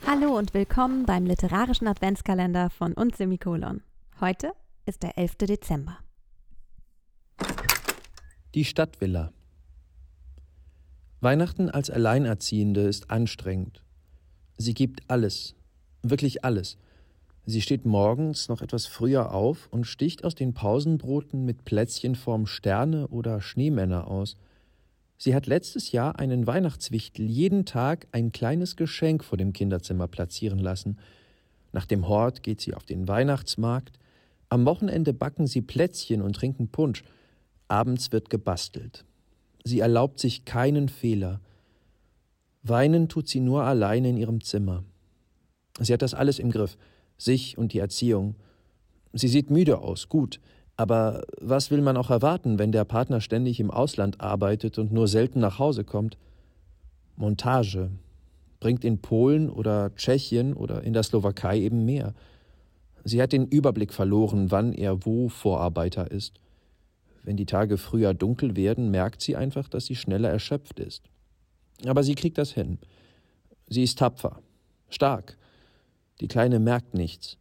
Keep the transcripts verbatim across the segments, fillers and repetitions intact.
Hallo und willkommen beim literarischen Adventskalender von und Semikolon. Heute ist der elfte Dezember. Die Stadtvilla. Weihnachten als Alleinerziehende ist anstrengend. Sie gibt alles, wirklich alles. Sie steht morgens noch etwas früher auf und sticht aus den Pausenbroten mit Plätzchenform Sterne oder Schneemänner aus. Sie hat letztes Jahr einen Weihnachtswichtel jeden Tag ein kleines Geschenk vor dem Kinderzimmer platzieren lassen. Nach dem Hort geht sie auf den Weihnachtsmarkt. Am Wochenende backen sie Plätzchen und trinken Punsch. Abends wird gebastelt. Sie erlaubt sich keinen Fehler. Weinen tut sie nur alleine in ihrem Zimmer. Sie hat das alles im Griff, sich und die Erziehung. Sie sieht müde aus, gut. Aber was will man auch erwarten, wenn der Partner ständig im Ausland arbeitet und nur selten nach Hause kommt? Montage. Bringt in Polen oder Tschechien oder in der Slowakei eben mehr. Sie hat den Überblick verloren, wann er wo Vorarbeiter ist. Wenn die Tage früher dunkel werden, merkt sie einfach, dass sie schneller erschöpft ist. Aber sie kriegt das hin. Sie ist tapfer, stark. Die Kleine merkt nichts.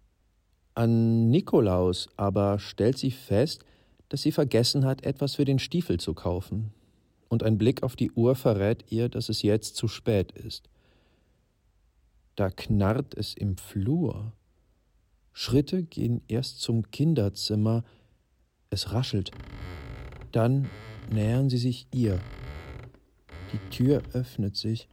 An Nikolaus aber stellt sie fest, dass sie vergessen hat, etwas für den Stiefel zu kaufen. Und ein Blick auf die Uhr verrät ihr, dass es jetzt zu spät ist. Da knarrt es im Flur. Schritte gehen erst zum Kinderzimmer. Es raschelt. Dann nähern sie sich ihr. Die Tür öffnet sich.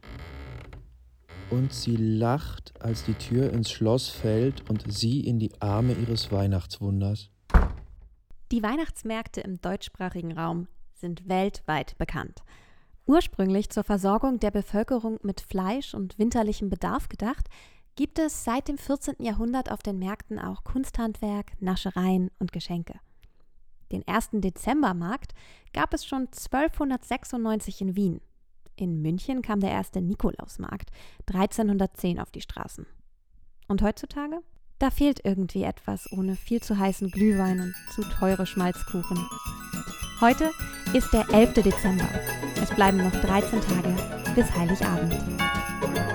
Und sie lacht, als die Tür ins Schloss fällt und sie in die Arme ihres Weihnachtswunders. Die Weihnachtsmärkte im deutschsprachigen Raum sind weltweit bekannt. Ursprünglich zur Versorgung der Bevölkerung mit Fleisch und winterlichem Bedarf gedacht, gibt es seit dem vierzehnten Jahrhundert auf den Märkten auch Kunsthandwerk, Naschereien und Geschenke. Den ersten Dezembermarkt gab es schon zwölfhundertsechsundneunzig in Wien. In München kam der erste Nikolausmarkt dreizehnhundertzehn auf die Straßen. Und heutzutage? Da fehlt irgendwie etwas ohne viel zu heißen Glühwein und zu teure Schmalzkuchen. Heute ist der elfte Dezember. Es bleiben noch dreizehn Tage bis Heiligabend.